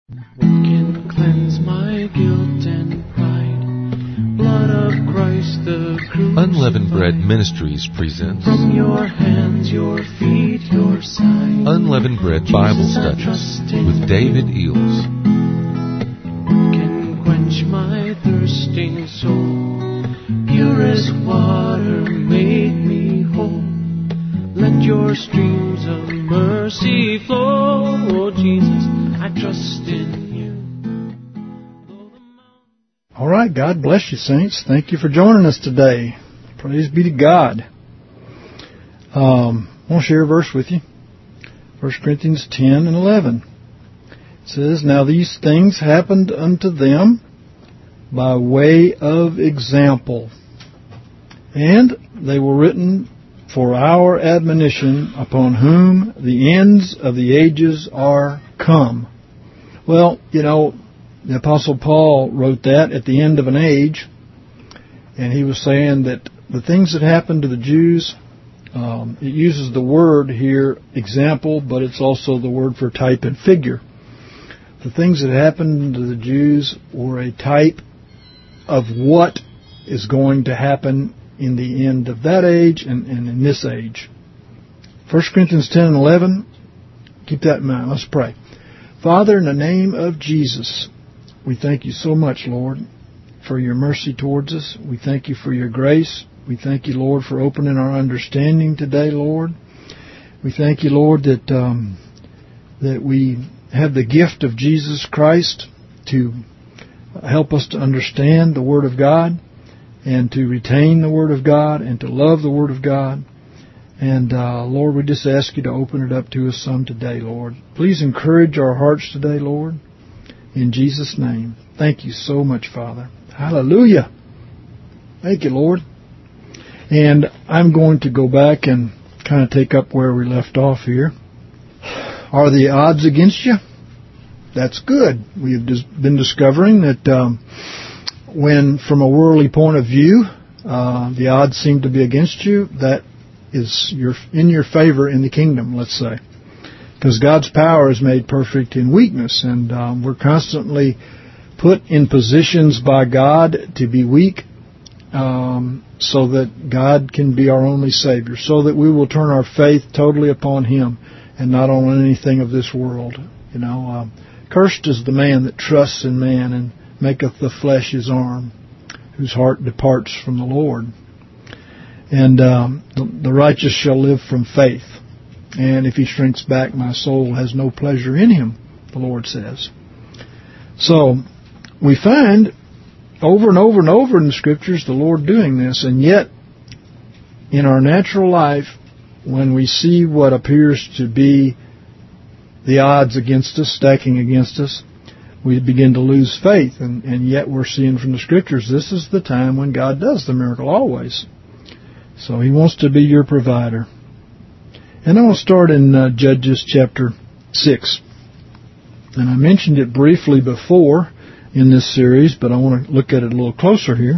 What can cleanse my guilt and pride? Blood of Christ the crucified. Unleavened Bread Ministries presents From your hands, your feet, your side. Unleavened Bread Bible Studies with David Eels. What can quench my thirsting soul? Purest water make me whole. Let your streams of mercy flow. Oh Jesus, I trust in you. All right, God bless you, saints. Thank you for joining us today. Praise be to God. I want to share a verse with you. 1 Corinthians 10 and 11. It says, Now these things happened unto them by way of example, and they were written for our admonition, upon whom the ends of the ages are come. Well, you know, the Apostle Paul wrote that at the end of an age, and he was saying that the things that happened to the Jews, it uses the word here, example, but it's also the word for type and figure. The things that happened to the Jews were a type of what is going to happen in the end of that age and in this age. 1 Corinthians 10 and 11, keep that in mind. Let's pray. Father, in the name of Jesus, we thank you so much, Lord, for your mercy towards us. We thank you for your grace. We thank you, Lord, for opening our understanding today, Lord. We thank you, Lord, that we have the gift of Jesus Christ to help us to understand the Word of God, and to retain the Word of God, and to love the Word of God. And, Lord, we just ask you to open it up to us some today, Lord. Please encourage our hearts today, Lord, in Jesus' name. Thank you so much, Father. Hallelujah. Thank you, Lord. And I'm going to go back and kind of take up where we left off here. Are the odds against you? That's good. We have been discovering that when, from a worldly point of view, the odds seem to be against you, that is in your favor in the kingdom, let's say. Because God's power is made perfect in weakness, and we're constantly put in positions by God to be weak, so that God can be our only Savior, so that we will turn our faith totally upon Him and not on anything of this world. You know, cursed is the man that trusts in man and maketh the flesh his arm, whose heart departs from the Lord. And the righteous shall live from faith. And if he shrinks back, my soul has no pleasure in him, the Lord says. So, we find over and over and over in the Scriptures the Lord doing this, and yet, in our natural life, when we see what appears to be the odds against us, stacking against us, we begin to lose faith, and yet we're seeing from the Scriptures this is the time when God does the miracle always. So He wants to be your provider. And I want to start in Judges chapter 6. And I mentioned it briefly before in this series, but I want to look at it a little closer here.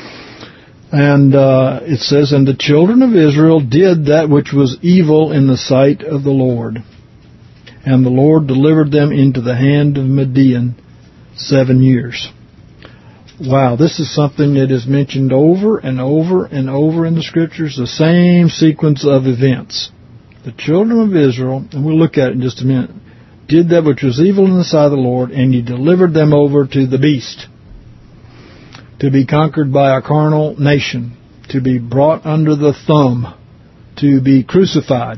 And it says, And the children of Israel did that which was evil in the sight of the Lord. And the Lord delivered them into the hand of Midian 7 years. Wow, this is something that is mentioned over and over and over in the Scriptures, the same sequence of events. The children of Israel, and we'll look at it in just a minute, did that which was evil in the sight of the Lord, and He delivered them over to the beast, to be conquered by a carnal nation, to be brought under the thumb, to be crucified.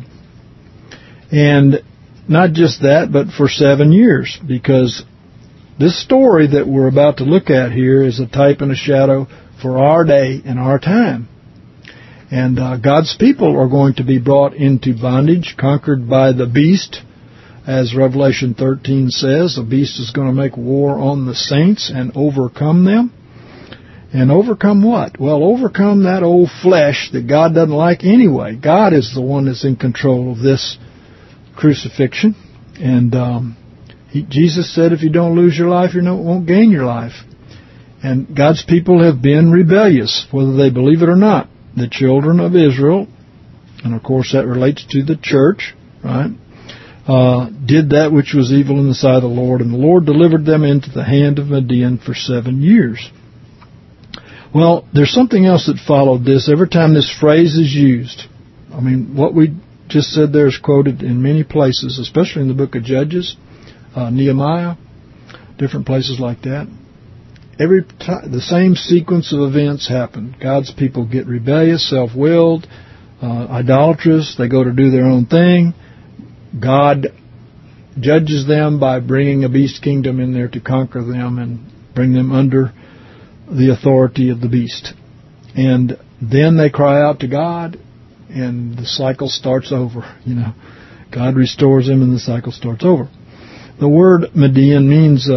And not just that, but for 7 years, because this story that we're about to look at here is a type and a shadow for our day and our time. And God's people are going to be brought into bondage, conquered by the beast. As Revelation 13 says, the beast is going to make war on the saints and overcome them. And overcome what? Well, overcome that old flesh that God doesn't like anyway. God is the one that's in control of this crucifixion. And Jesus said if you don't lose your life, you won't gain your life. And God's people have been rebellious, whether they believe it or not. The children of Israel, and of course that relates to the church, right, did that which was evil in the sight of the Lord, and the Lord delivered them into the hand of Midian for 7 years. Well, there's something else that followed this. Every time this phrase is used, I mean, what we just said there is quoted in many places, especially in the book of Judges, Nehemiah, different places like that. Every time, the same sequence of events happen. God's people get rebellious, self-willed, idolatrous. They go to do their own thing. God judges them by bringing a beast kingdom in there to conquer them and bring them under the authority of the beast. And then they cry out to God, and the cycle starts over. God restores them, and the cycle starts over. The word Midian means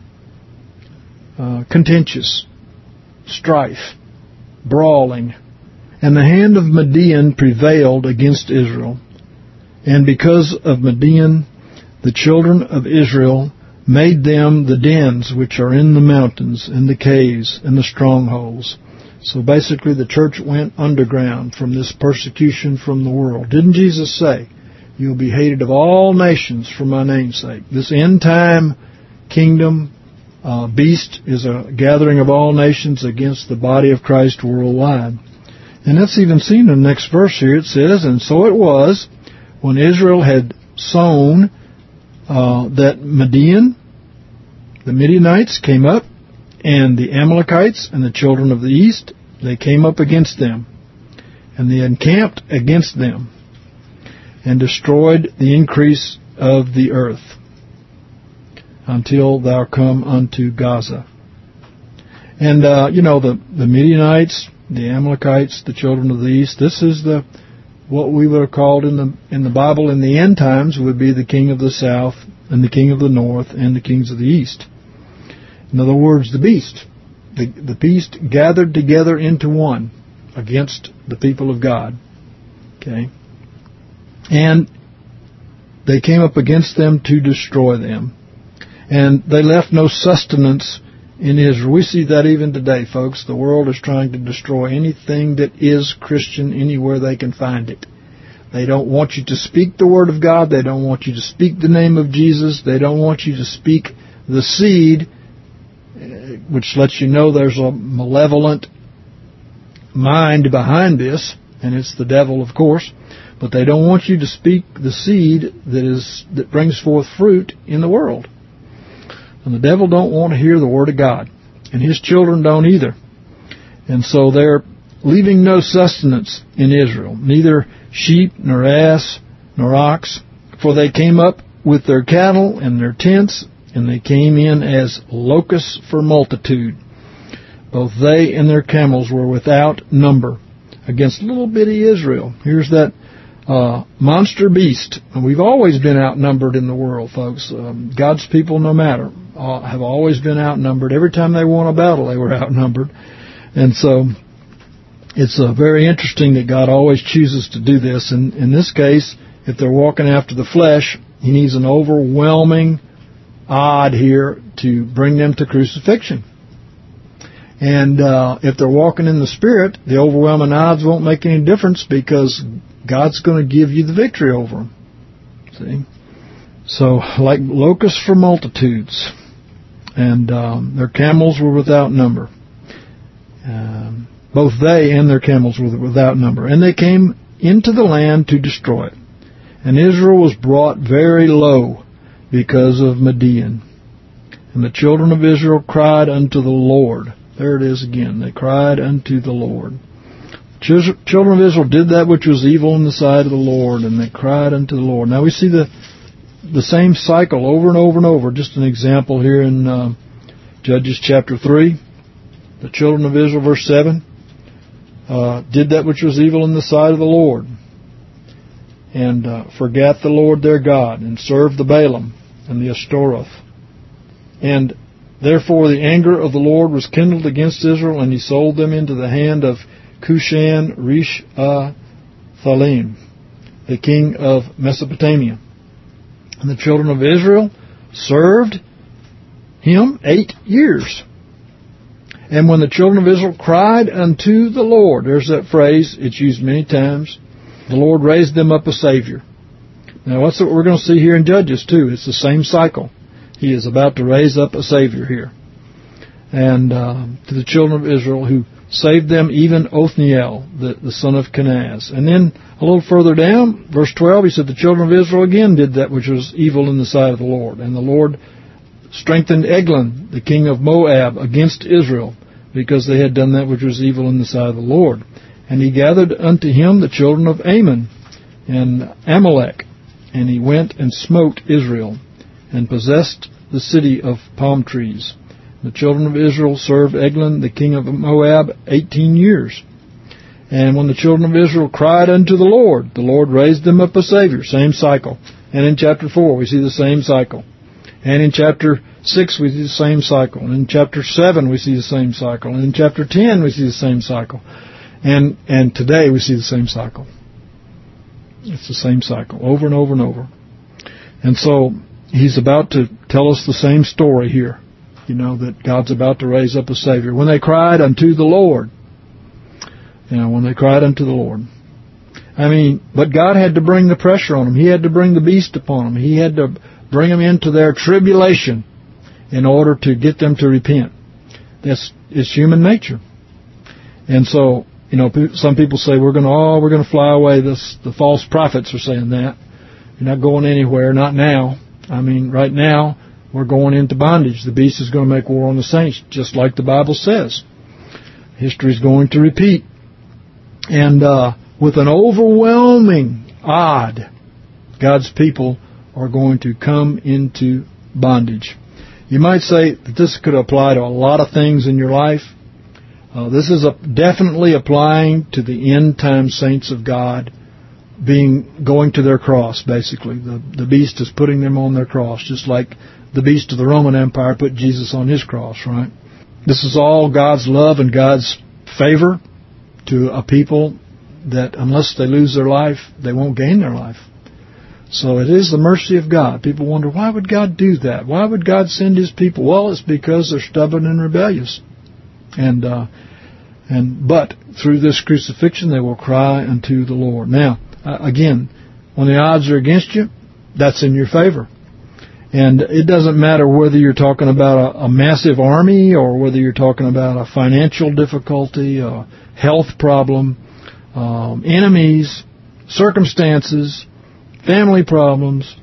contentious, strife, brawling. And the hand of Midian prevailed against Israel. And because of Midian, the children of Israel made them the dens which are in the mountains, and the caves, and the strongholds. So basically the church went underground from this persecution from the world. Didn't Jesus say, "You'll be hated of all nations for my name's sake"? This end-time kingdom beast is a gathering of all nations against the body of Christ worldwide. And that's even seen in the next verse here. It says, "And so it was, when Israel had sown, that Midian, the Midianites, came up, and the Amalekites and the children of the east, they came up against them. And they encamped against them, and destroyed the increase of the earth, until thou come unto Gaza." And, the Midianites, the Amalekites, the children of the east, this is what we would have called in the Bible in the end times would be the king of the south, and the king of the north, and the kings of the east. In other words, the beast. The beast gathered together into one against the people of God. Okay? And they came up against them to destroy them. And they left no sustenance in Israel. We see that even today, folks. The world is trying to destroy anything that is Christian anywhere they can find it. They don't want you to speak the Word of God. They don't want you to speak the name of Jesus. They don't want you to speak the seed, which lets you know there's a malevolent mind behind this, and it's the devil, of course. But they don't want you to speak the seed that brings forth fruit in the world. And the devil don't want to hear the Word of God. And his children don't either. And so they're leaving no sustenance in Israel, neither sheep, nor ass, nor ox. For they came up with their cattle and their tents, and they came in as locusts for multitude. Both they and their camels were without number against little bitty Israel. Here's that monster beast. And we've always been outnumbered in the world, folks. God's people, no matter, have always been outnumbered. Every time they won a battle, they were outnumbered. And so it's very interesting that God always chooses to do this. And in this case, if they're walking after the flesh, He needs an overwhelming odd here to bring them to crucifixion. And if they're walking in the Spirit, the overwhelming odds won't make any difference because God's going to give you the victory over them. See? So, like locusts for multitudes. And their camels were without number. Both they and their camels were without number. And they came into the land to destroy it. And Israel was brought very low because of Midian. And the children of Israel cried unto the Lord. There it is again. They cried unto the Lord. Children of Israel did that which was evil in the sight of the Lord, and they cried unto the Lord. Now we see the same cycle over and over and over. Just an example here in Judges chapter 3. The children of Israel, verse 7, did that which was evil in the sight of the Lord, and forgat the Lord their God, and served the Baalim and the Ashtaroth. And therefore the anger of the Lord was kindled against Israel, and He sold them into the hand of Cushan Rishathaim, the king of Mesopotamia. And the children of Israel served him 8 years. And when the children of Israel cried unto the Lord, there's that phrase, it's used many times, the Lord raised them up a Savior. Now, that's what we're going to see here in Judges, too. It's the same cycle. He is about to raise up a Savior here. And to the children of Israel who saved them, even Othniel, the son of Kenaz. And then a little further down, verse 12, he said, the children of Israel again did that which was evil in the sight of the Lord. And the Lord strengthened Eglon, the king of Moab, against Israel, because they had done that which was evil in the sight of the Lord. And he gathered unto him the children of Ammon and Amalek, and he went and smote Israel, and possessed the city of palm trees. The children of Israel served Eglon, the king of Moab, 18 years. And when the children of Israel cried unto the Lord raised them up a Savior. Same cycle. And in chapter 4, we see the same cycle. And in chapter 6, we see the same cycle. And in chapter 7, we see the same cycle. And in chapter 10, we see the same cycle. And today, we see the same cycle. It's the same cycle, over and over and over. And so, he's about to tell us the same story here. You know, that God's about to raise up a Savior. When they cried unto the Lord. When they cried unto the Lord. I mean, but God had to bring the pressure on them. He had to bring the beast upon them. He had to bring them into their tribulation in order to get them to repent. It's human nature. And so, some people say we're going to fly away. The false prophets are saying that. You're not going anywhere, not now. I mean, right now, we're going into bondage. The beast is going to make war on the saints, just like the Bible says. History is going to repeat. And with an overwhelming odd, God's people are going to come into bondage. You might say that this could apply to a lot of things in your life. This is definitely applying to the end-time saints of God going to their cross, basically. The beast is putting them on their cross, just like the beast of the Roman Empire put Jesus on his cross, right? This is all God's love and God's favor to a people that unless they lose their life, they won't gain their life. So it is the mercy of God. People wonder, why would God do that? Why would God send His people? Well, it's because they're stubborn and rebellious. But through this crucifixion, they will cry unto the Lord. Now, again, when the odds are against you, that's in your favor. And it doesn't matter whether you're talking about a massive army or whether you're talking about a financial difficulty, a health problem, enemies, circumstances, family problems,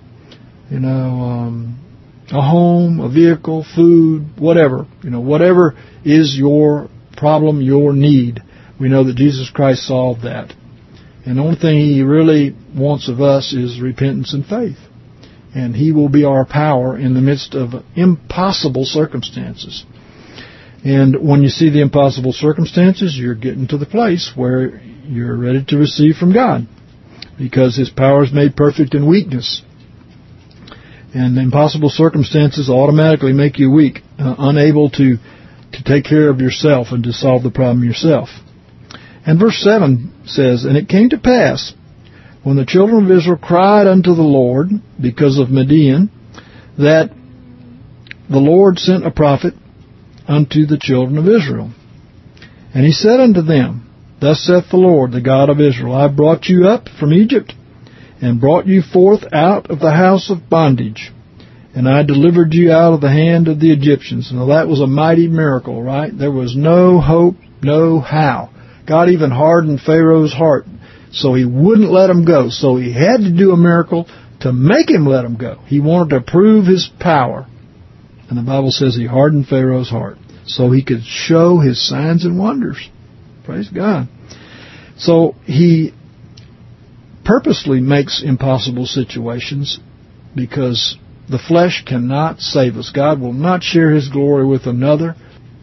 a home, a vehicle, food, whatever. Whatever is your problem, your need. We know that Jesus Christ solved that. And the only thing He really wants of us is repentance and faith. And He will be our power in the midst of impossible circumstances. And when you see the impossible circumstances, you're getting to the place where you're ready to receive from God. Because His power is made perfect in weakness. And impossible circumstances automatically make you weak, unable to take care of yourself and to solve the problem yourself. And verse 7 says, And it came to pass, when the children of Israel cried unto the Lord because of Midian, that the Lord sent a prophet unto the children of Israel. And he said unto them, Thus saith the Lord, the God of Israel, I brought you up from Egypt, and brought you forth out of the house of bondage, and I delivered you out of the hand of the Egyptians. Now that was a mighty miracle, right? There was no hope, no how. God even hardened Pharaoh's heart, so he wouldn't let him go. So he had to do a miracle to make him let him go. He wanted to prove his power. And the Bible says he hardened Pharaoh's heart so he could show his signs and wonders. Praise God. So he purposely makes impossible situations because the flesh cannot save us. God will not share His glory with another.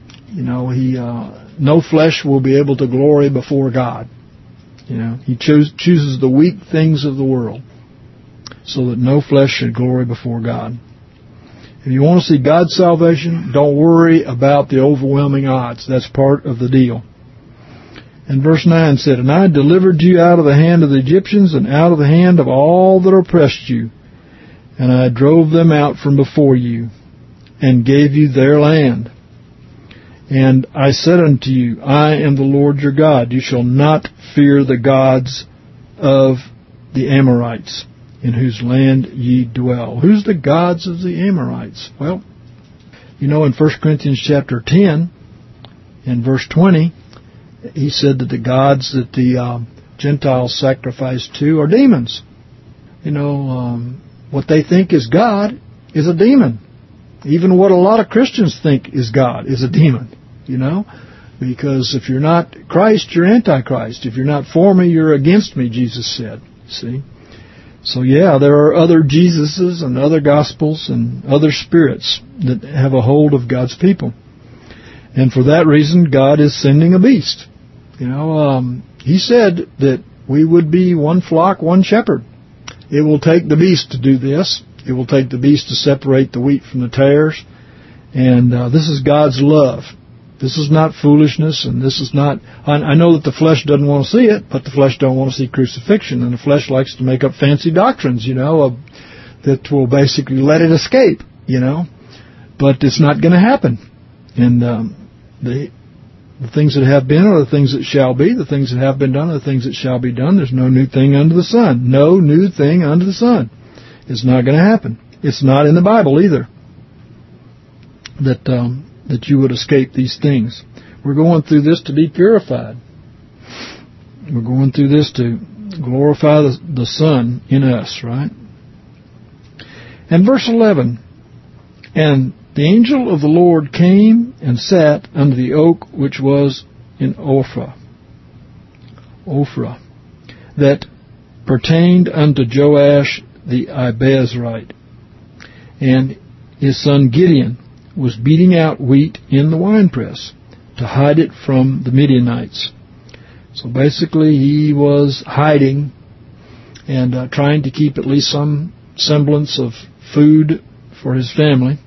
No flesh will be able to glory before God. He chooses the weak things of the world so that no flesh should glory before God. If you want to see God's salvation, don't worry about the overwhelming odds. That's part of the deal. And verse 9 said, And I delivered you out of the hand of the Egyptians and out of the hand of all that oppressed you. And I drove them out from before you and gave you their land. And I said unto you, I am the Lord your God. You shall not fear the gods of the Amorites. in whose land ye dwell. Who's the gods of the Amorites? Well, in 1 Corinthians chapter 10, in verse 20, he said that the gods that the Gentiles sacrifice to are demons. What they think is God is a demon. Even what a lot of Christians think is God is a demon, Because if you're not Christ, you're Antichrist. If you're not for me, you're against me, Jesus said. See? So there are other Jesuses and other gospels and other spirits that have a hold of God's people. And for that reason, God is sending a beast. He said that we would be one flock, one shepherd. It will take the beast to do this. It will take the beast to separate the wheat from the tares. And this is God's love. This is not foolishness, and this is not... I know that the flesh doesn't want to see it, but the flesh don't want to see crucifixion, and the flesh likes to make up fancy doctrines, that will basically let it escape, But it's not going to happen. And the things that have been are the things that shall be. The things that have been done are the things that shall be done. There's no new thing under the sun. No new thing under the sun. It's not going to happen. It's not in the Bible either that you would escape these things. We're going through this to be purified. We're going through this to glorify the Son in us, right? And verse 11, and the angel of the Lord came and sat under the oak which was in Ophrah, that pertained unto Joash the Abiezrite. And his son Gideon was beating out wheat in the winepress to hide it from the Midianites. So basically he was hiding and trying to keep at least some semblance of food for his family.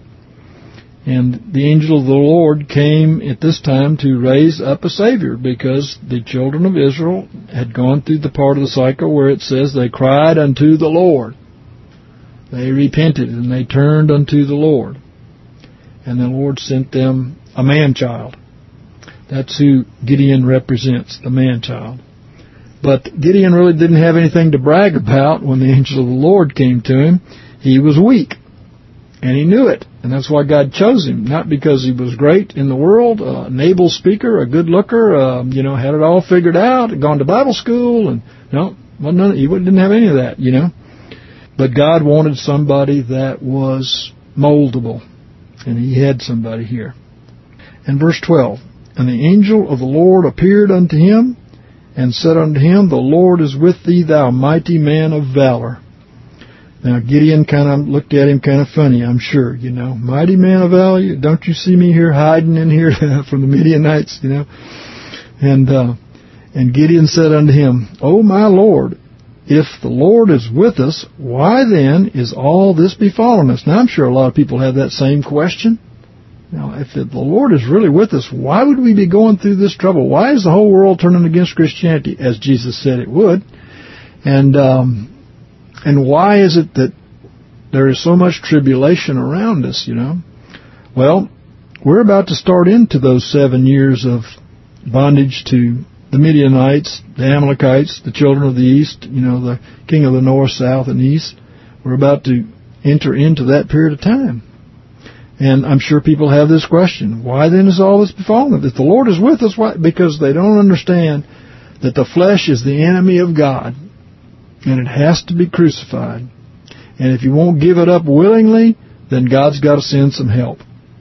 And the angel of the Lord came at this time to raise up a Savior, because the children of Israel had gone through the part of the cycle where it says they cried unto the Lord. They repented and they turned unto the Lord. And the Lord sent them a man-child. That's who Gideon represents, the man-child. But Gideon really didn't have anything to brag about when the angel of the Lord came to him. He was weak, and he knew it. And that's why God chose him, not because he was great in the world, an able speaker, a good looker, had it all figured out, had gone to Bible school, and he didn't have any of that, But God wanted somebody that was moldable, and he had somebody here. And verse 12, and the angel of the Lord appeared unto him, and said unto him, the Lord is with thee, thou mighty man of valor. Now, Gideon kind of looked at him kind of funny, I'm sure, Mighty man of valor, don't you see me here hiding in here from the Midianites, And Gideon said unto him, O my Lord, if the Lord is with us, why then is all this befallen us? Now, I'm sure a lot of people have that same question. Now, if the Lord is really with us, why would we be going through this trouble? Why is the whole world turning against Christianity, as Jesus said it would? And why is it that there is so much tribulation around us, Well, we're about to start into those 7 years of bondage to the Midianites, the Amalekites, the children of the east, the king of the north, south, and east. We're about to enter into that period of time. And I'm sure people have this question. Why then is all this befallen us? If the Lord is with us, why? Because they don't understand that the flesh is the enemy of God, and it has to be crucified. And if you won't give it up willingly, then God's got to send some help.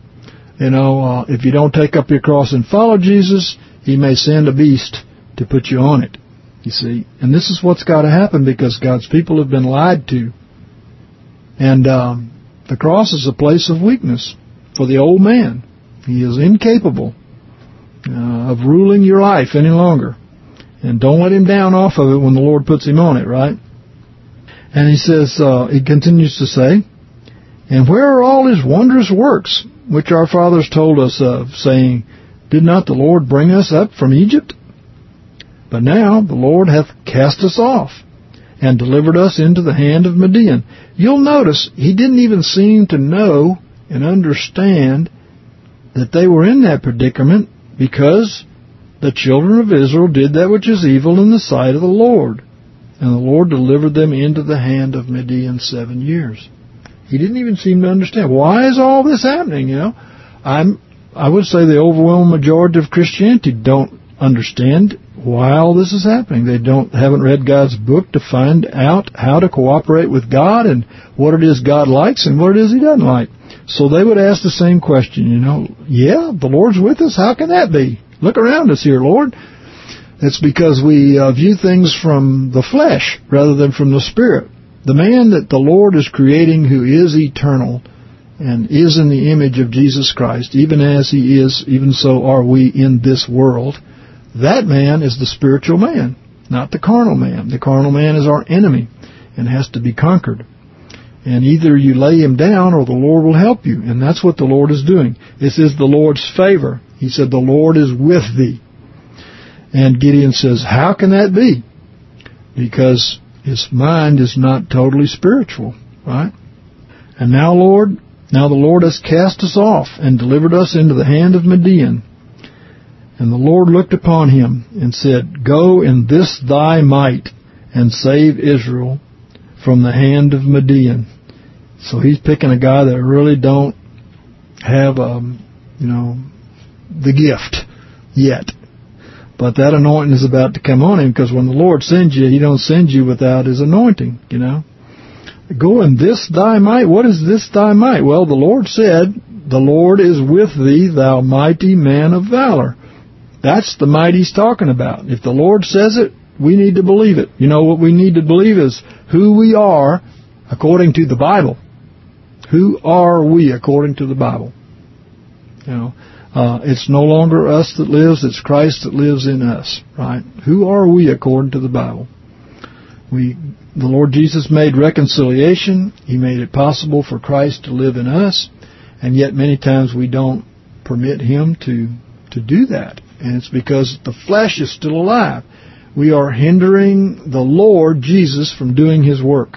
If you don't take up your cross and follow Jesus, He may send a beast to put you on it, you see. And this is what's got to happen, because God's people have been lied to. And the cross is a place of weakness for the old man. He is incapable of ruling your life any longer. And don't let him down off of it when the Lord puts him on it, right? And he says, he continues to say, and where are all his wondrous works, which our fathers told us of, saying, did not the Lord bring us up from Egypt? But now the Lord hath cast us off, and delivered us into the hand of Midian. You'll notice he didn't even seem to know and understand that they were in that predicament, because the children of Israel did that which is evil in the sight of the Lord. And the Lord delivered them into the hand of Midian 7 years. He didn't even seem to understand. Why is all this happening, I would say the overwhelming majority of Christianity don't understand why all this is happening. They haven't read God's book to find out how to cooperate with God and what it is God likes and what it is He doesn't like. So they would ask the same question, yeah, the Lord's with us. How can that be? Look around us here, Lord. It's because we view things from the flesh rather than from the Spirit. The man that the Lord is creating, who is eternal and is in the image of Jesus Christ, even as He is, even so are we in this world, that man is the spiritual man, not the carnal man. The carnal man is our enemy and has to be conquered. And either you lay him down or the Lord will help you. And that's what the Lord is doing. This is the Lord's favor. He said, the Lord is with thee. And Gideon says, how can that be? Because his mind is not totally spiritual, right? And now, Lord, the Lord has cast us off and delivered us into the hand of Midian. And the Lord looked upon him and said, go in this thy might and save Israel from the hand of Midian. So he's picking a guy that really don't have, the gift yet. But that anointing is about to come on him, because when the Lord sends you, He don't send you without His anointing, Go in this thy might. What is this thy might? Well, the Lord said, the Lord is with thee, thou mighty man of valor. That's the might He's talking about. If the Lord says it, we need to believe it. What we need to believe is who we are according to the Bible. Who are we according to the Bible? It's no longer us that lives, it's Christ that lives in us, right? Who are we according to the Bible? The Lord Jesus made reconciliation. He made it possible for Christ to live in us, and yet many times we don't permit Him to do that. And it's because the flesh is still alive. We are hindering the Lord Jesus from doing His work.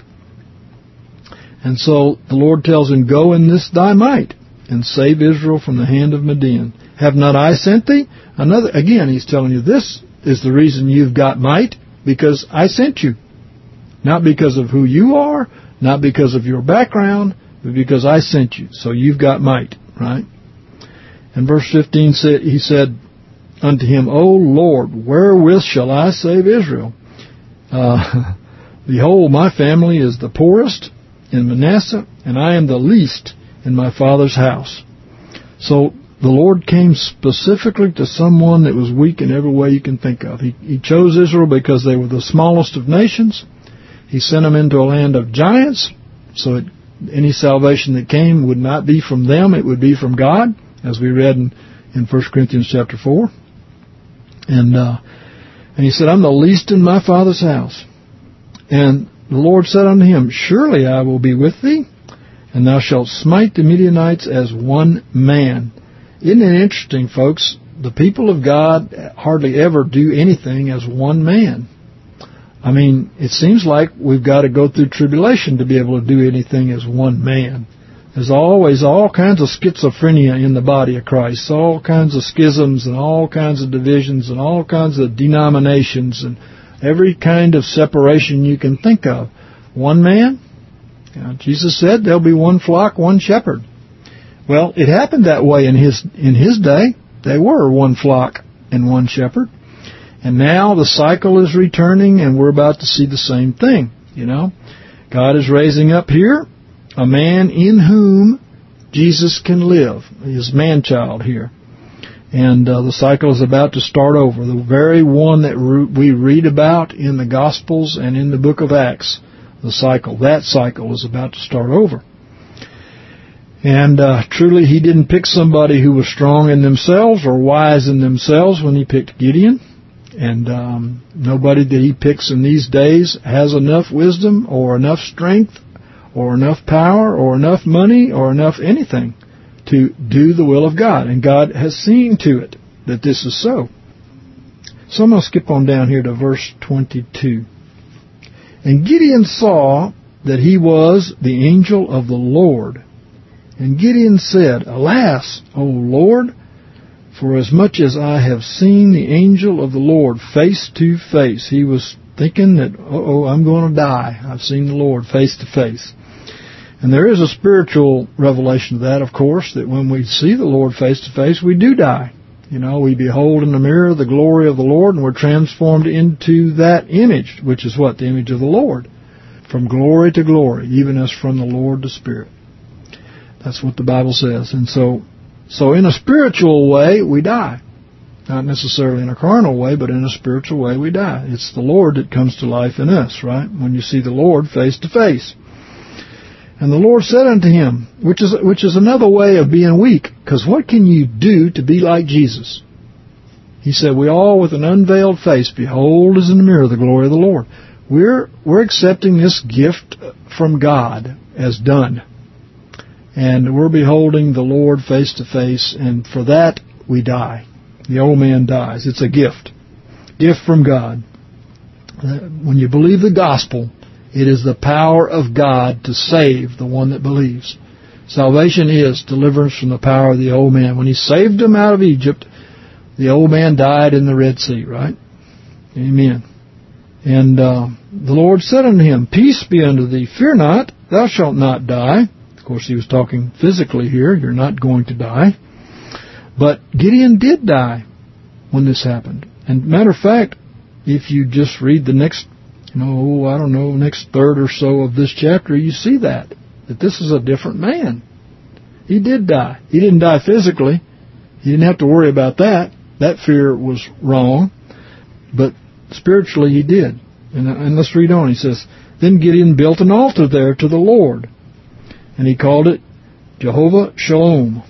And so the Lord tells him, go in this thy might and save Israel from the hand of Midian. Have not I sent thee? Again, He's telling you, this is the reason you've got might, because I sent you. Not because of who you are, not because of your background, but because I sent you. So you've got might, right? And verse 15 He said unto him, O Lord, wherewith shall I save Israel? Behold, my family is the poorest in Manasseh, and I am the least in my father's house. So the Lord came specifically to someone that was weak in every way you can think of. He chose Israel because they were the smallest of nations. He sent them into a land of giants, so any salvation that came would not be from them, it would be from God, as we read in 1 Corinthians chapter 4. And He said, I'm the least in my father's house. And the Lord said unto him, surely I will be with thee, and thou shalt smite the Midianites as one man. Isn't it interesting, folks? The people of God hardly ever do anything as one man. I mean, it seems like we've got to go through tribulation to be able to do anything as one man. There's always all kinds of schizophrenia in the body of Christ, all kinds of schisms and all kinds of divisions and all kinds of denominations and every kind of separation you can think of. One man? Jesus said there'll be one flock, one shepherd. Well, it happened that way in his day. They were one flock and one shepherd. And now the cycle is returning, and we're about to see the same thing. God is raising up here a man in whom Jesus can live, His man-child here. And the cycle is about to start over. The very one that we read about in the Gospels and in the book of Acts, that cycle is about to start over. And truly, He didn't pick somebody who was strong in themselves or wise in themselves when He picked Gideon. And nobody that He picks in these days has enough wisdom or enough strength or enough power or enough money or enough anything to do the will of God. And God has seen to it that this is so. So I'm going to skip on down here to verse 22. And Gideon saw that he was the angel of the Lord. And Gideon said, Alas, O Lord, for as much as I have seen the angel of the Lord face to face. He was thinking that, I'm going to die. I've seen the Lord face to face. And there is a spiritual revelation of that, of course, that when we see the Lord face to face, we do die. We behold in the mirror the glory of the Lord, and we're transformed into that image, which is what? The image of the Lord. From glory to glory, even as from the Lord to Spirit. That's what the Bible says. And so in a spiritual way, we die. Not necessarily in a carnal way, but in a spiritual way, we die. It's the Lord that comes to life in us, right? When you see the Lord face to face. And the Lord said unto him, which is another way of being weak, because what can you do to be like Jesus? He said, we all with an unveiled face behold as in the mirror the glory of the Lord. We're accepting this gift from God as done. And we're beholding the Lord face to face, and for that we die. The old man dies. It's a gift. Gift from God. When you believe the gospel, it is the power of God to save the one that believes. Salvation is deliverance from the power of the old man. When he saved him out of Egypt, the old man died in the Red Sea, right? Amen. And the Lord said unto him, peace be unto thee, fear not, thou shalt not die. Of course, he was talking physically here. You're not going to die. But Gideon did die when this happened. And matter of fact, if you just read the next, next third or so of this chapter, you see that this is a different man. He did die. He didn't die physically. He didn't have to worry about that. That fear was wrong. But spiritually he did. And let's read on. He says, then Gideon built an altar there to the Lord. And he called it Jehovah Shalom.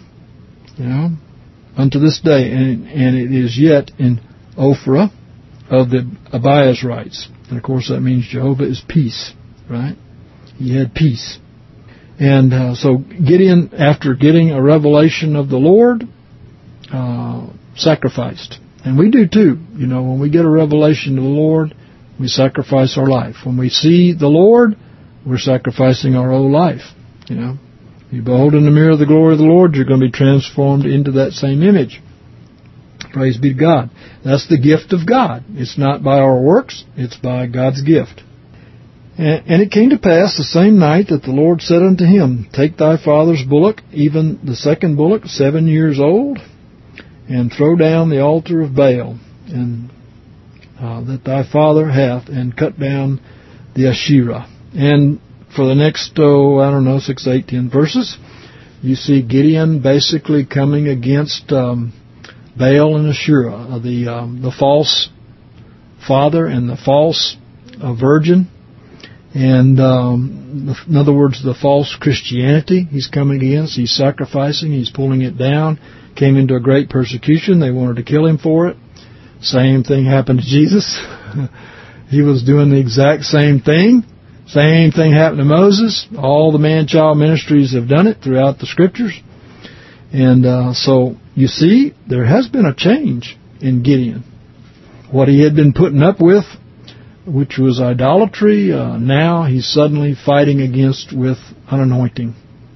Unto this day. And it is yet in Ophrah of the Abiezrites. And of course that means Jehovah is peace. Right? He had peace. And so Gideon, after getting a revelation of the Lord, sacrificed. And we do too. When we get a revelation of the Lord, we sacrifice our life. When we see the Lord, we're sacrificing our old life. You behold in the mirror the glory of the Lord, you're going to be transformed into that same image. Praise be to God. That's the gift of God. It's not by our works, it's by God's gift. And it came to pass the same night that the Lord said unto him, take thy father's bullock, even the second bullock, 7 years old, and throw down the altar of Baal, and that thy father hath, and cut down the Asherah. And for the next, 6, 8, 10 verses, you see Gideon basically coming against Baal and Asherah, the false father and the false virgin. And in other words, the false Christianity he's coming against. He's sacrificing, he's pulling it down. Came into a great persecution. They wanted to kill him for it. Same thing happened to Jesus. He was doing the exact same thing. Same thing happened to Moses. All the man-child ministries have done it throughout the Scriptures. And so, you see, there has been a change in Gideon. What he had been putting up with, which was idolatry, now he's suddenly fighting against with an anointing,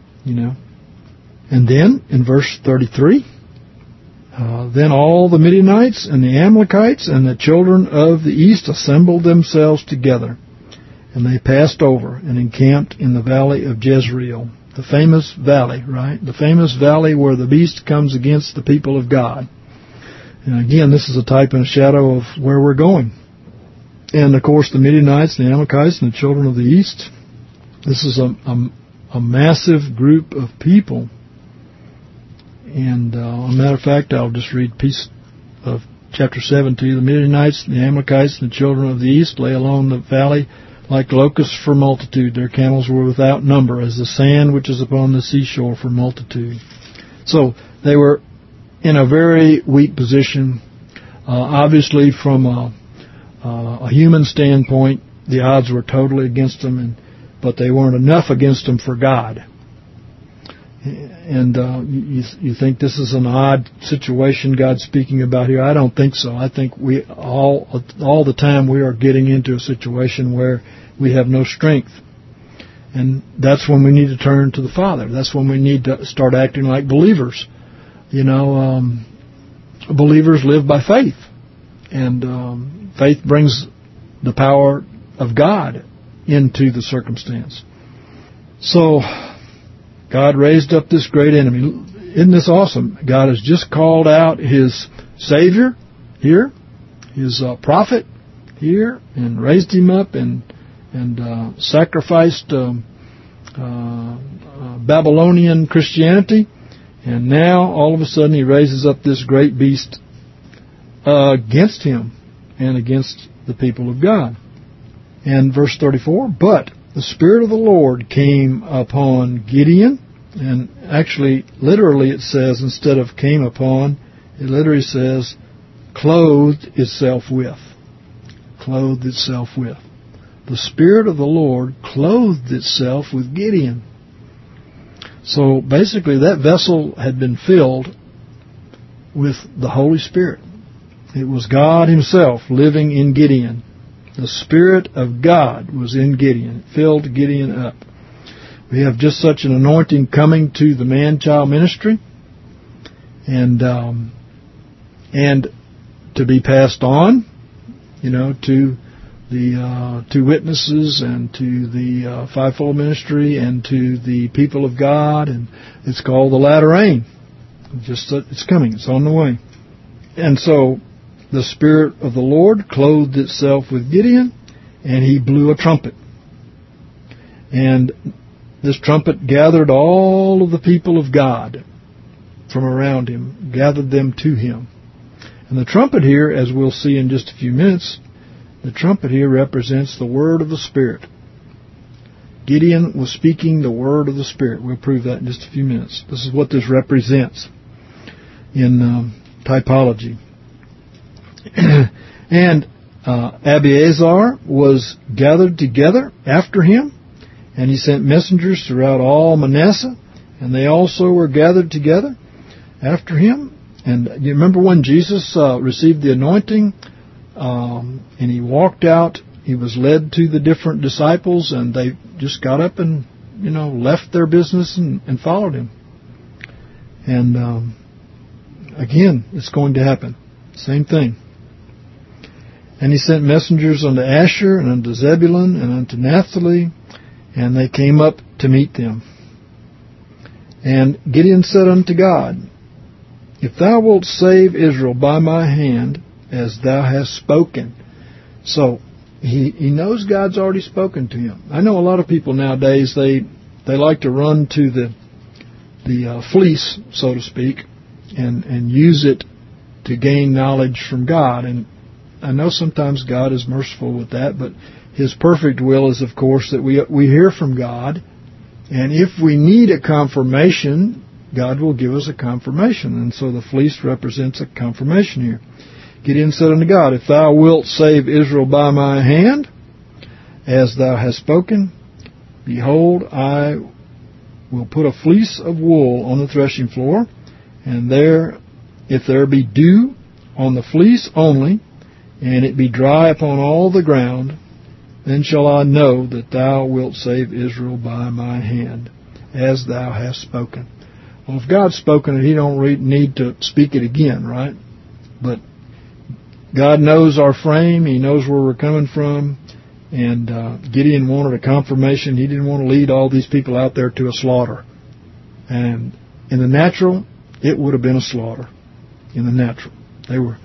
And then, in verse 33, then all the Midianites and the Amalekites and the children of the east assembled themselves together. And they passed over and encamped in the valley of Jezreel. The famous valley, right? The famous valley where the beast comes against the people of God. And again, this is a type and a shadow of where we're going. And of course, the Midianites, the Amalekites, and the children of the east. This is a massive group of people. And as a matter of fact, I'll just read a piece of chapter 7 to you. The Midianites, the Amalekites, and the children of the east lay along the valley like locusts for multitude. Their camels were without number, as the sand which is upon the seashore for multitude. So they were in a very weak position. Obviously, from a human standpoint, the odds were totally against them, but they weren't enough against them for God. And you think this is an odd situation God's speaking about here? I don't think so. I think we all the time we are getting into a situation where we have no strength. And that's when we need to turn to the Father. That's when we need to start acting like believers. Believers live by faith. And faith brings the power of God into the circumstance. So, God raised up this great enemy. Isn't this awesome? God has just called out His Savior here, His prophet here, and raised Him up and sacrificed Babylonian Christianity. And now, all of a sudden, He raises up this great beast against Him and against the people of God. And verse 34, but the Spirit of the Lord came upon Gideon. And actually, literally it says, instead of came upon, it literally says, clothed itself with. Clothed itself with. The Spirit of the Lord clothed itself with Gideon. So basically that vessel had been filled with the Holy Spirit. It was God Himself living in Gideon. The Spirit of God was in Gideon. It filled Gideon up. We have just such an anointing coming to the man-child ministry, and to be passed on, to the two witnesses and to the fivefold ministry and to the people of God, and it's called the latter rain. It's coming. It's on the way. And so the Spirit of the Lord clothed itself with Gideon, and he blew a trumpet. And this trumpet gathered all of the people of God from around him, gathered them to him. And the trumpet here, as we'll see in just a few minutes, the trumpet here represents the word of the Spirit. Gideon was speaking the word of the Spirit. We'll prove that in just a few minutes. This is what this represents in typology. And Abiathar was gathered together after him, and he sent messengers throughout all Manasseh, and they also were gathered together after him. And you remember when Jesus received the anointing, and he walked out, he was led to the different disciples, and they just got up and, left their business and followed him. And again, it's going to happen. Same thing. And he sent messengers unto Asher and unto Zebulun and unto Naphtali, and they came up to meet them. And Gideon said unto God, If thou wilt save Israel by my hand, as thou hast spoken. So, he knows God's already spoken to him. I know a lot of people nowadays, they like to run to the fleece, so to speak, and use it to gain knowledge from God. And I know sometimes God is merciful with that, but His perfect will is, of course, that we hear from God. And if we need a confirmation, God will give us a confirmation. And so the fleece represents a confirmation here. Gideon said unto God, If thou wilt save Israel by my hand, as thou hast spoken, behold, I will put a fleece of wool on the threshing floor, and if there be dew on the fleece only, and it be dry upon all the ground, then shall I know that thou wilt save Israel by my hand, as thou hast spoken. Well, if God's spoken it, He don't need to speak it again, right? But God knows our frame. He knows where we're coming from. And Gideon wanted a confirmation. He didn't want to lead all these people out there to a slaughter. And in the natural, it would have been a slaughter. In the natural. They were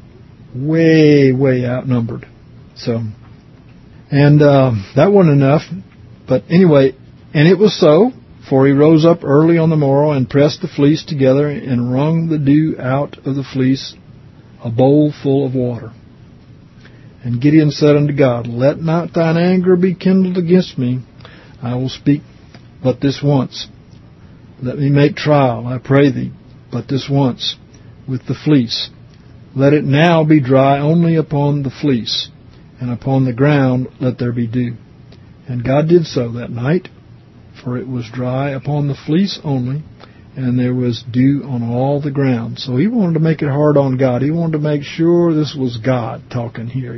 way, way outnumbered. So, and that wasn't enough. But anyway, and it was so, for he rose up early on the morrow and pressed the fleece together and wrung the dew out of the fleece, a bowl full of water. And Gideon said unto God, Let not thine anger be kindled against me. I will speak but this once. Let me make trial, I pray thee, but this once, with the fleece. Let it now be dry only upon the fleece, and upon the ground let there be dew. And God did so that night, for it was dry upon the fleece only, and there was dew on all the ground. So he wanted to make it hard on God. He wanted to make sure this was God talking here,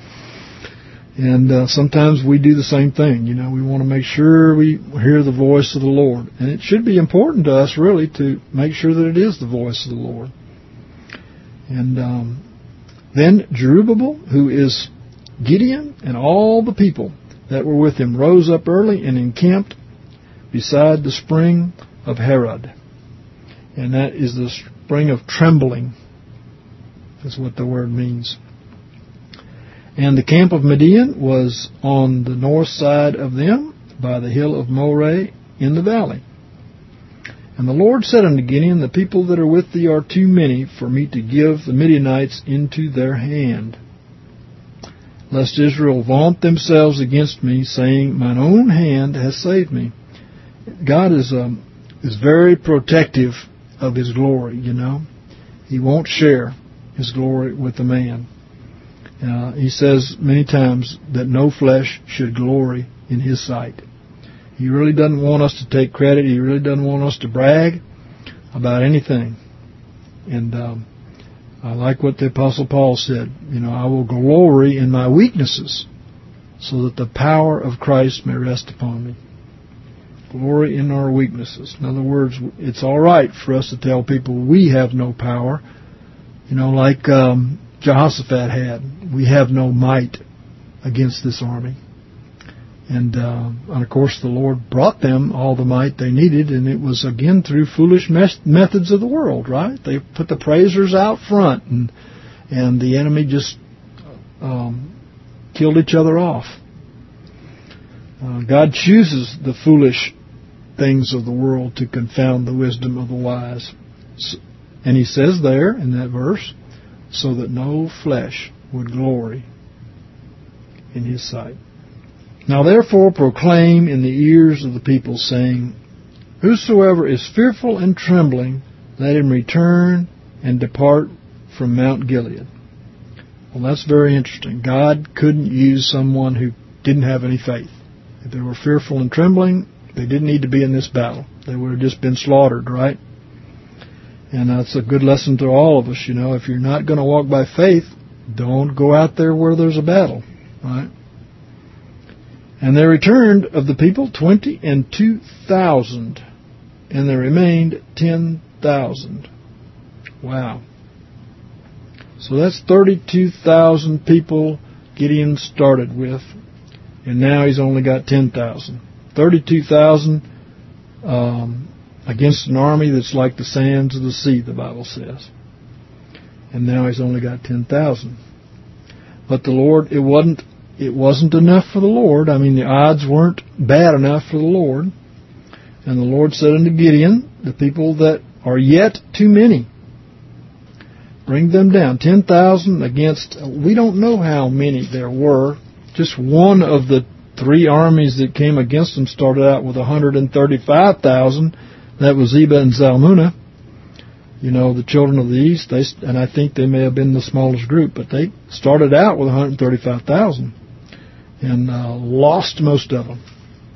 And sometimes we do the same thing, We want to make sure we hear the voice of the Lord. And it should be important to us, really, to make sure that it is the voice of the Lord. And then Jerubbaal, who is Gideon and all the people that were with him rose up early and encamped beside the spring of Harod. And that is the spring of trembling. That's what the word means. And the camp of Midian was on the north side of them, by the hill of Moreh in the valley. And the Lord said unto Gideon, the people that are with thee are too many for me to give the Midianites into their hand, lest Israel vaunt themselves against me, saying, mine own hand has saved me. God is very protective of His glory, you know. He won't share His glory with a man. He says many times that no flesh should glory in His sight. He really doesn't want us to take credit. He really doesn't want us to brag about anything. And I like what the Apostle Paul said. You know, I will glory in my weaknesses so that the power of Christ may rest upon me. Glory in our weaknesses. In other words, it's all right for us to tell people we have no power. You know, like Jehoshaphat had. We have no might against this army. And of course, the Lord brought them all the might they needed, and it was, again, through foolish methods of the world, right? They put the praisers out front, and the enemy just killed each other off. God chooses the foolish things of the world to confound the wisdom of the wise. And He says there in that verse, so that no flesh would glory in His sight. Now therefore proclaim in the ears of the people, saying, whosoever is fearful and trembling, let him return and depart from Mount Gilead. Well, that's very interesting. God couldn't use someone who didn't have any faith. If they were fearful and trembling, they didn't need to be in this battle. They would have just been slaughtered, right? And that's a good lesson to all of us, you know. If you're not going to walk by faith, don't go out there where there's a battle, right? And there returned of the people 22,000, and there remained 10,000. Wow. So that's 32,000 people Gideon started with, and now he's only got 10,000. 32,000 against an army that's like the sands of the sea, the Bible says. And now he's only got 10,000. But the Lord, it wasn't enough for the Lord. I mean, the odds weren't bad enough for the Lord. And the Lord said unto Gideon, the people that are yet too many, bring them down. 10,000 against, we don't know how many there were. Just one of the three armies that came against them started out with 135,000. That was Zebah and Zalmunna. You know, the children of the east, and I think they may have been the smallest group, but they started out with 135,000 and lost most of them.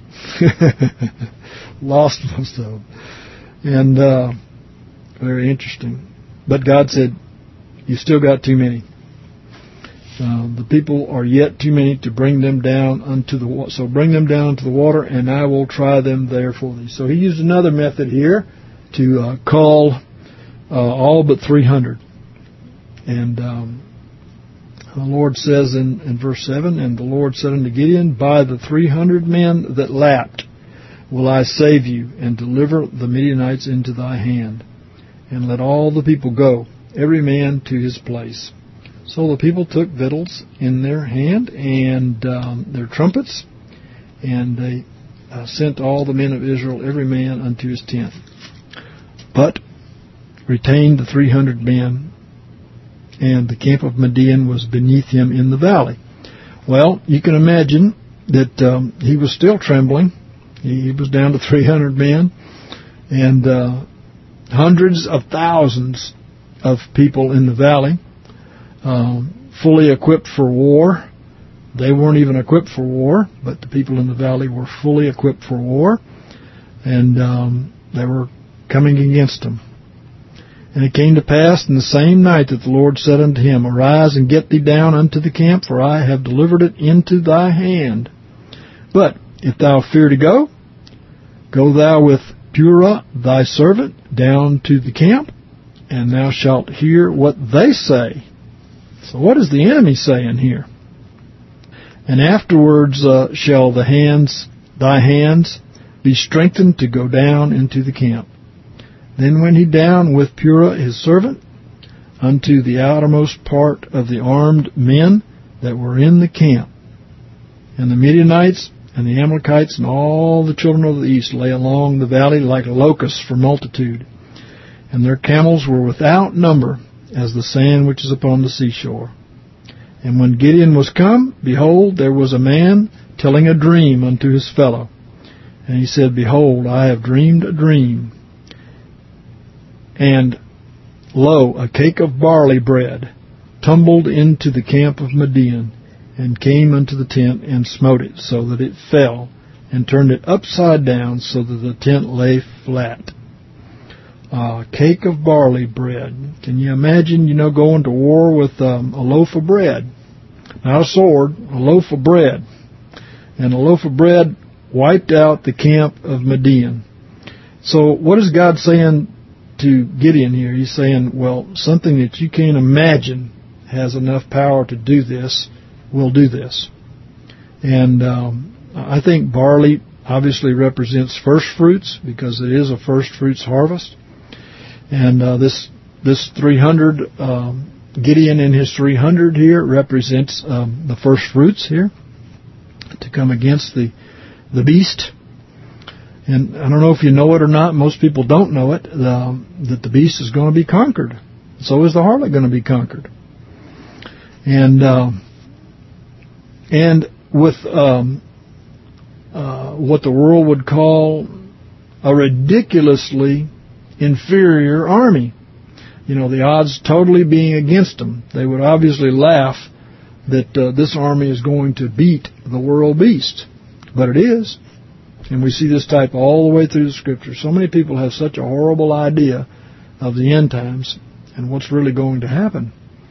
Lost most of them. And very interesting. But God said, you still got too many. The people are yet too many to bring them down unto the water. So bring them down to the water, and I will try them there for thee. So He used another method here to call all but 300. And the Lord says in verse 7, and the Lord said unto Gideon, by the 300 men that lapped will I save you, and deliver the Midianites into thy hand. And let all the people go, every man to his place. So the people took victuals in their hand and their trumpets, and they sent all the men of Israel, every man unto his tent, but retained the 300 men, and the camp of Midian was beneath him in the valley. Well, you can imagine that he was still trembling. He was down to 300 men, and hundreds of thousands of people in the valley, fully equipped for war. They weren't even equipped for war, but the people in the valley were fully equipped for war, and they were coming against him. And it came to pass in the same night that the Lord said unto him, arise and get thee down unto the camp, for I have delivered it into thy hand. But if thou fear to go, go thou with Purah thy servant down to the camp, and thou shalt hear what they say. So what is the enemy saying here? And afterwards shall thy hands be strengthened to go down into the camp. Then went he down with Purah his servant unto the outermost part of the armed men that were in the camp. And the Midianites and the Amalekites and all the children of the east lay along the valley like locusts for multitude. And their camels were without number, as the sand which is upon the seashore. And when Gideon was come, behold, there was a man telling a dream unto his fellow. And he said, Behold, I have dreamed a dream. And lo, a cake of barley bread tumbled into the camp of Midian, and came unto the tent, and smote it, so that it fell, and turned it upside down, so that the tent lay flat. A cake of barley bread. Can you imagine, going to war with a loaf of bread? Not a sword, a loaf of bread. And a loaf of bread wiped out the camp of Midian. So what is God saying to Gideon here? He's saying, well, something that you can't imagine has enough power to do this will do this. And I think barley obviously represents first fruits, because it is a first fruits harvest. And this 300, Gideon and his 300 here represents the first fruits here to come against the beast. And I don't know if you know it or not. Most people don't know it, that the beast is going to be conquered. So is the harlot going to be conquered. And with what the world would call a ridiculously inferior army. The odds totally being against them. They would obviously laugh that this army is going to beat the world beast. But it is. And we see this type all the way through the Scripture. So many people have such a horrible idea of the end times and what's really going to happen.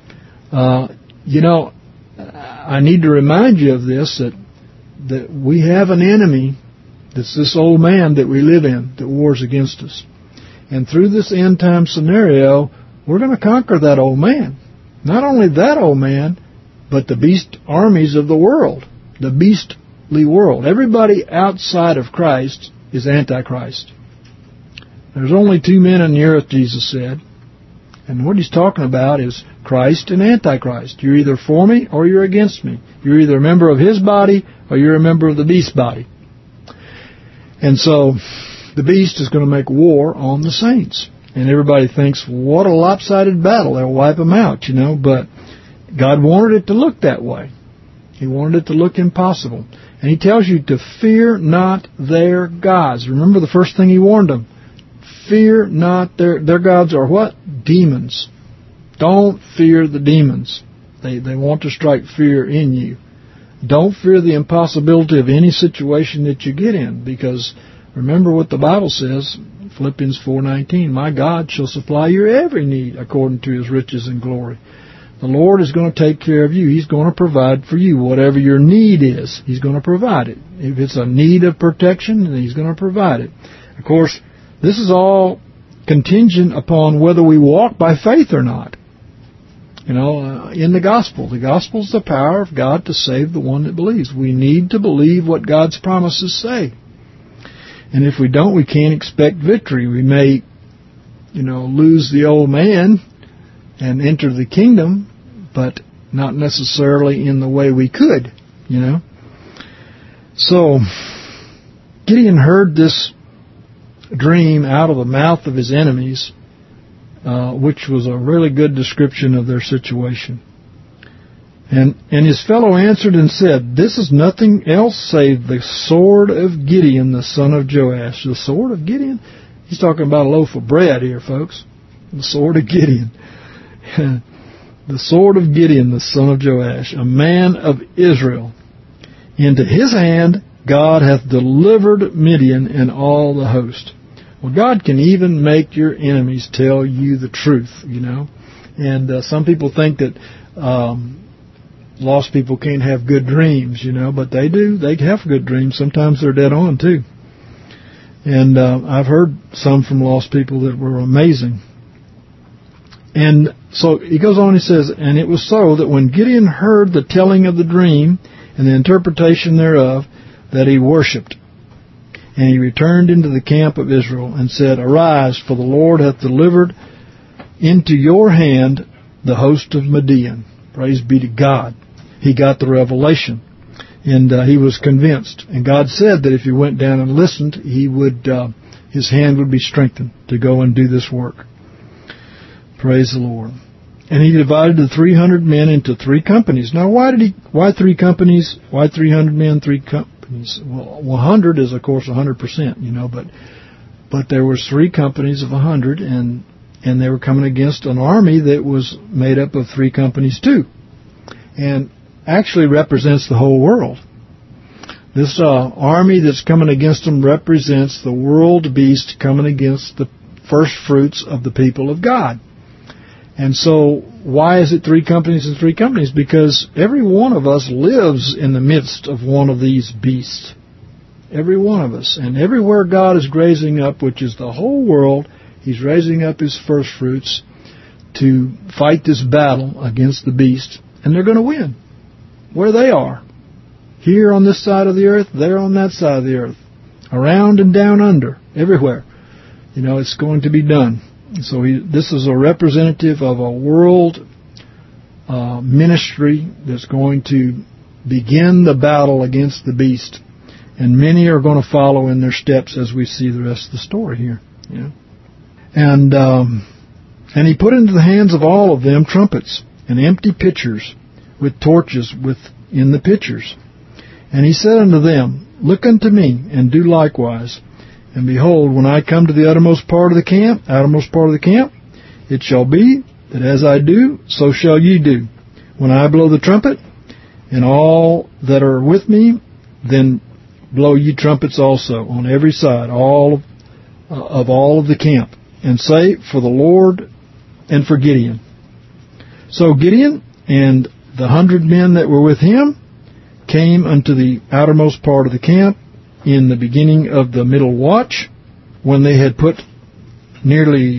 I need to remind you of this, that we have an enemy that's this old man that we live in that wars against us. And through this end time scenario, we're going to conquer that old man. Not only that old man, but the beast armies of the world, the beastly world. Everybody outside of Christ is Antichrist. There's only two men on the earth, Jesus said. And what he's talking about is Christ and Antichrist. You're either for me or you're against me. You're either a member of his body or you're a member of the beast's body. And so the beast is going to make war on the saints. And everybody thinks, what a lopsided battle. They'll wipe them out, But God wanted it to look that way. He wanted it to look impossible. And he tells you to fear not their gods. Remember the first thing he warned them. Fear not their gods are what? Demons. Don't fear the demons. They want to strike fear in you. Don't fear the impossibility of any situation that you get in, because remember what the Bible says, Philippians 4:19, my God shall supply your every need according to his riches and glory. The Lord is going to take care of you. He's going to provide for you whatever your need is. He's going to provide it. If it's a need of protection, then he's going to provide it. Of course, this is all contingent upon whether we walk by faith or not. In the gospel. The gospel is the power of God to save the one that believes. We need to believe what God's promises say. And if we don't, we can't expect victory. We may, lose the old man and enter the kingdom, but not necessarily in the way we could, So, Gideon heard this dream out of the mouth of his enemies, which was a really good description of their situation. And his fellow answered and said, this is nothing else save the sword of Gideon, the son of Joash. The sword of Gideon? He's talking about a loaf of bread here, folks. The sword of Gideon. The sword of Gideon, the son of Joash, a man of Israel. Into his hand God hath delivered Midian and all the host. Well, God can even make your enemies tell you the truth, And some people think that lost people can't have good dreams, but they do. They have good dreams. Sometimes they're dead on, too. And I've heard some from lost people that were amazing. And so he goes on, he says, and it was so that when Gideon heard the telling of the dream, and the interpretation thereof, that he worshipped. And he returned into the camp of Israel, and said, Arise, for the Lord hath delivered into your hand the host of Midian. Praise be to God. He got the revelation, and he was convinced. And God said that if he went down and listened, he would, his hand would be strengthened to go and do this work. Praise the Lord. And he divided the 300 men into 3 companies. Now, why 3 companies? Why 300 men, 3 companies? Well, 100 is, of course, 100%, but there was 3 companies of 100, and they were coming against an army that was made up of 3 companies too, and actually represents the whole world. This army that's coming against them represents the world beast coming against the first fruits of the people of God. And so, why is it 3 companies and 3 companies? Because every one of us lives in the midst of one of these beasts. Every one of us. And everywhere God is raising up, which is the whole world, He's raising up His first fruits to fight this battle against the beast. And they're going to win. Where they are. Here on this side of the earth, there on that side of the earth. Around and down under. Everywhere. It's going to be done. So this is a representative of a world ministry that's going to begin the battle against the beast. And many are going to follow in their steps as we see the rest of the story here. And he put into the hands of all of them trumpets and empty pitchers with torches within the pitchers. And he said unto them, Look unto me, and do likewise. And behold, when I come to the outermost part of the camp, it shall be that as I do, so shall ye do. When I blow the trumpet, and all that are with me, then blow ye trumpets also on every side, all of the camp, and say, For the Lord and for Gideon. So Gideon and the 100 men that were with him came unto the outermost part of the camp, in the beginning of the middle watch, when they had put newly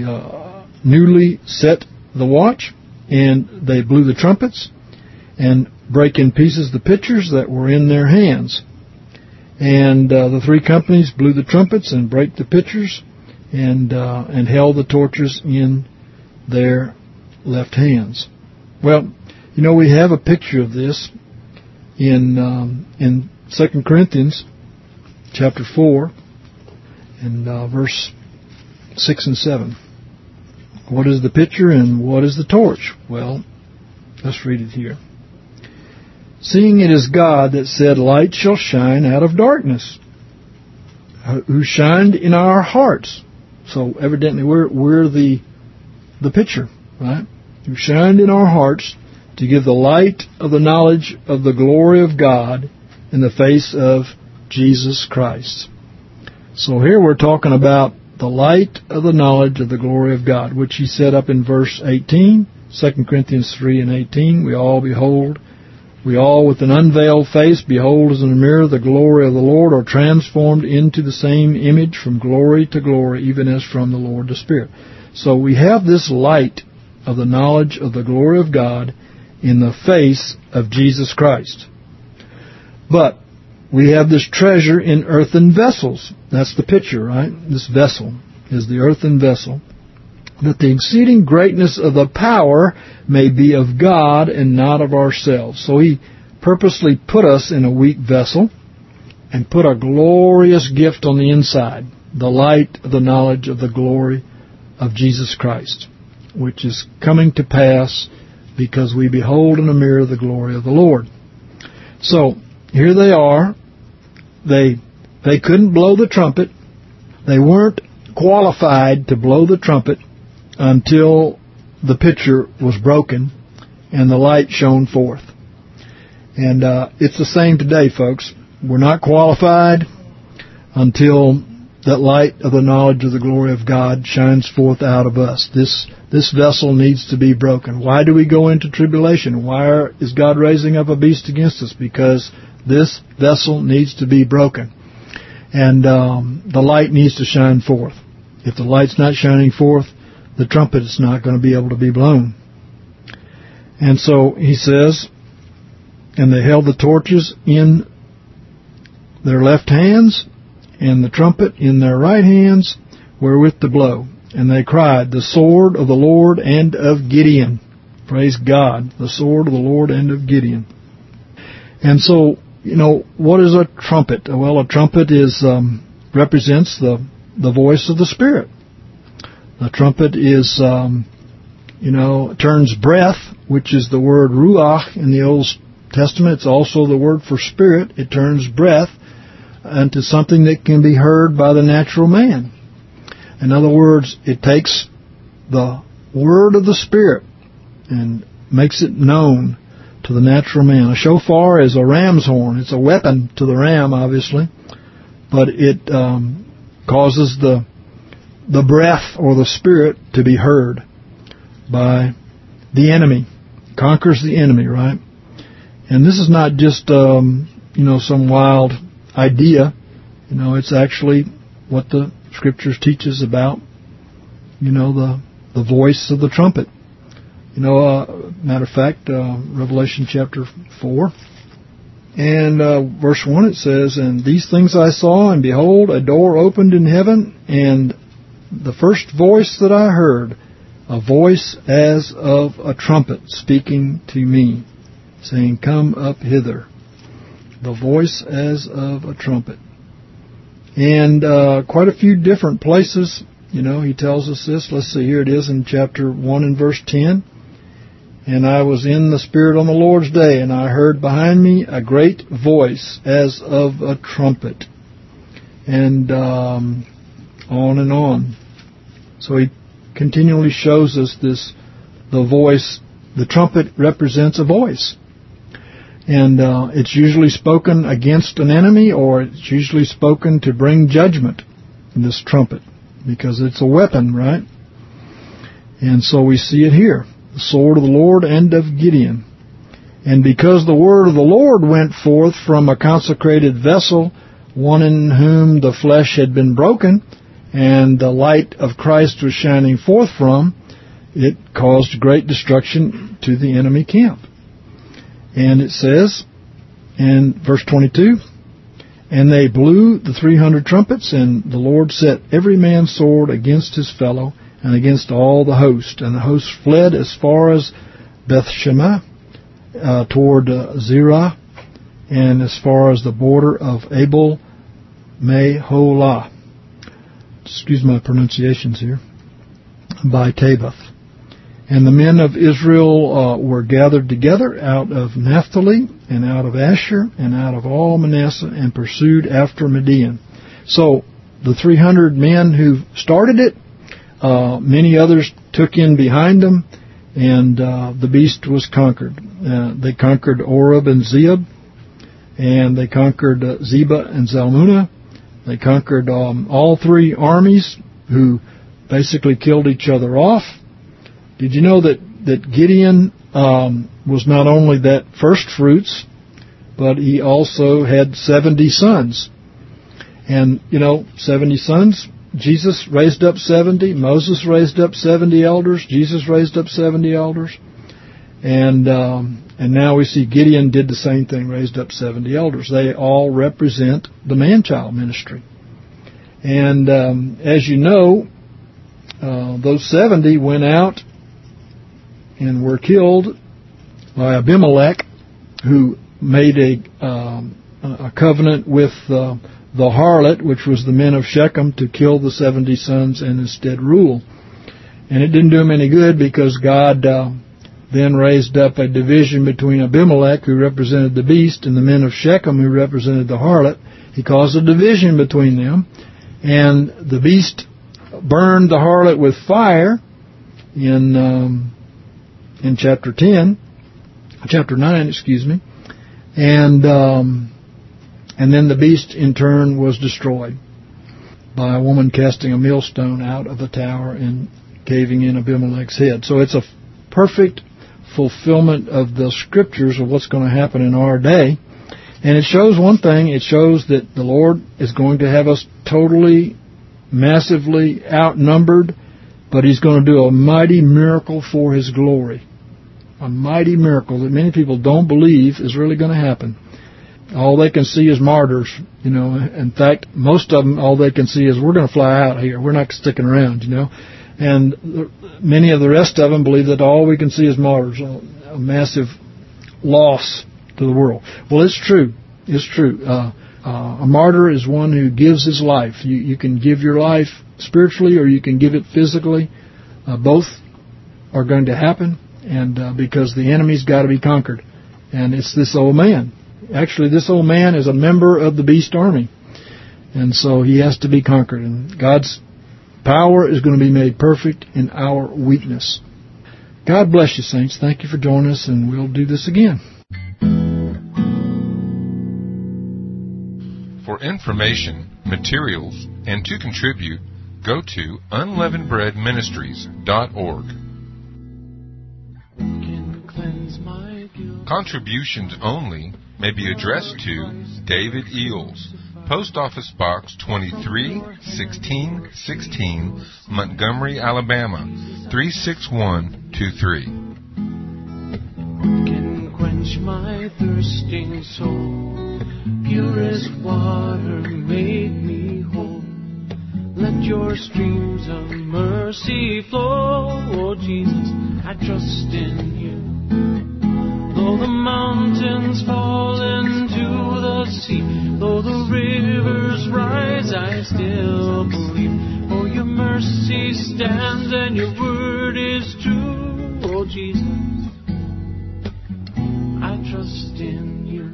set the watch, and they blew the trumpets, and brake in pieces the pitchers that were in their hands. And the 3 companies blew the trumpets and brake the pitchers, and held the torches in their left hands. Well, we have a picture of this in 2 Corinthians chapter 4, and verse 6 and 7. What is the pitcher and what is the torch? Well, let's read it here. Seeing it is God that said, Light shall shine out of darkness, who shined in our hearts. So evidently we're the pitcher, right? Who shined in our hearts to give the light of the knowledge of the glory of God in the face of Jesus Christ. So here we're talking about the light of the knowledge of the glory of God, which he set up in verse 18, 2 Corinthians 3 and 18. We all with an unveiled face behold as in a mirror the glory of the Lord, are transformed into the same image from glory to glory, even as from the Lord the Spirit. So we have this light of the knowledge of the glory of God in the face of Jesus Christ. But we have this treasure in earthen vessels. That's the pitcher, right? This vessel is the earthen vessel. That the exceeding greatness of the power may be of God and not of ourselves. So he purposely put us in a weak vessel and put a glorious gift on the inside. The light of the knowledge of the glory of Jesus Christ, which is coming to pass because we behold in a mirror the glory of the Lord. So here they are. They couldn't blow the trumpet. They weren't qualified to blow the trumpet until the pitcher was broken and the light shone forth. And it's the same today, folks. We're not qualified until that light of the knowledge of the glory of God shines forth out of us. This vessel needs to be broken. Why do we go into tribulation? Why is God raising up a beast against us? Because this vessel needs to be broken. And the light needs to shine forth. If the light's not shining forth, the trumpet is not going to be able to be blown. And so he says, And they held the torches in their left hands, and the trumpet in their right hands, wherewith to blow. And they cried, The sword of the Lord and of Gideon. Praise God, the sword of the Lord and of Gideon. And so, what is a trumpet? Well, a trumpet represents the voice of the Spirit. The trumpet is, turns breath, which is the word ruach in the Old Testament. It's also the word for spirit. It turns breath into something that can be heard by the natural man. In other words, it takes the word of the Spirit and makes it known to the natural man. A shofar is a ram's horn. It's a weapon to the ram, obviously, but it causes the breath or the Spirit to be heard by the enemy. Conquers the enemy, right? And this is not just some wild idea. It's actually what the Scriptures teach us about, the voice of the trumpet. Matter of fact, Revelation chapter 4 and verse 1, it says, And these things I saw, and behold, a door opened in heaven, and the first voice that I heard, a voice as of a trumpet speaking to me, saying, Come up hither. The voice as of a trumpet. And quite a few different places, he tells us this. Let's see, here it is in chapter 1 and verse 10. And I was in the Spirit on the Lord's day, and I heard behind me a great voice as of a trumpet. And on and on. So he continually shows us the voice. The trumpet represents a voice. And it's usually spoken against an enemy, or it's usually spoken to bring judgment in this trumpet, because it's a weapon, right? And so we see it here, the sword of the Lord and of Gideon. And because the word of the Lord went forth from a consecrated vessel, one in whom the flesh had been broken, and the light of Christ was shining forth from, it caused great destruction to the enemy camp. And it says, in verse 22, And they blew the 300 trumpets, and the Lord set every man's sword against his fellow, and against all the host. And the host fled as far as Bethshema, toward Zerah, and as far as the border of Abel Meholah. Excuse my pronunciations here. By Tabbath. And the men of Israel were gathered together out of Naphtali, and out of Asher, and out of all Manasseh, and pursued after Midian. So, the 300 men who started it, many others took in behind them, and the beast was conquered. They conquered Oreb and Zeeb, and they conquered Zebah and Zalmunna. They conquered all three armies, who basically killed each other off. Did you know that Gideon was not only that first fruits, but he also had 70 sons? And, 70 sons. Jesus raised up 70. Moses raised up 70 elders. Jesus raised up 70 elders. And now we see Gideon did the same thing, raised up 70 elders. They all represent the man-child ministry. And as you know, those 70 went out and were killed by Abimelech, who made a covenant with the harlot, which was the men of Shechem, to kill the 70 sons and instead rule. And it didn't do him any good, because God then raised up a division between Abimelech, who represented the beast, and the men of Shechem, who represented the harlot. He caused a division between them, and the beast burned the harlot with fire in chapter 9, and then the beast in turn was destroyed by a woman casting a millstone out of the tower and caving in Abimelech's head. So it's a perfect fulfillment of the Scriptures of what's going to happen in our day. And it shows one thing. It shows that the Lord is going to have us totally, massively outnumbered, but He's going to do a mighty miracle for His glory. a mighty miracle that many people don't believe is really going to happen. All they can see is martyrs, you know. In fact, most of them, all they can see is, we're going to fly out here. We're not sticking around, you know. And many of the rest of them believe that all we can see is martyrs, a massive loss to the world. Well, it's true. It's true. A martyr is one who gives his life. You can give your life spiritually or you can give it physically. Both are going to happen, and because the enemy's got to be conquered. And it's this old man. Actually, this old man is a member of the beast army. And so he has to be conquered. And God's power is going to be made perfect in our weakness. God bless you, saints. Thank you for joining us, and we'll do this again. For information, materials, and to contribute, go to unleavenedbreadministries.org. Contributions only may be addressed to David Eels, Post Office Box 231616, Montgomery, Alabama 36123. Can quench my thirsting soul. Purest water make me whole. Let your streams of mercy flow. Oh Jesus, I trust in you. Though the mountains fall into the sea, though the rivers rise, I still believe. For your mercy stands and your word is true. Oh Jesus, I trust in you.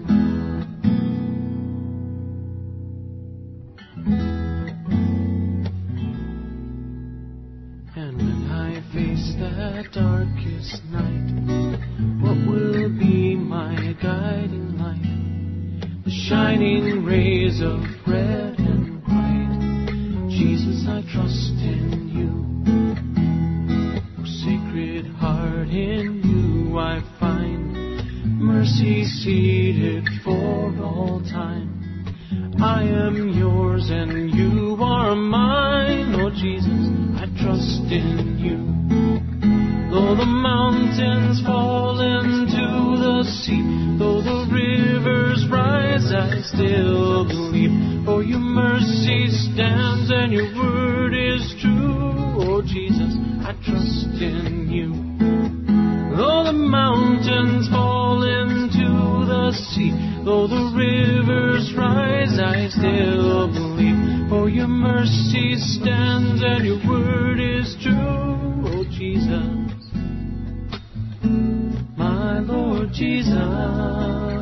And when I face that darkest night, what will be my guiding light? The shining rays of red and white. Jesus, I trust in you. Oh, Sacred Heart, in you I find mercy seated for all time. I am yours and you are mine. Oh Jesus, I trust in you. Though the mountains fall into the sea, though the rivers rise, I still believe. For your mercy stands and your word is true. Oh Jesus, I trust in you. Though the mountains fall into the sea, though the rivers rise, I still believe. For your mercy stands and your word is true. Oh Jesus, my Lord Jesus.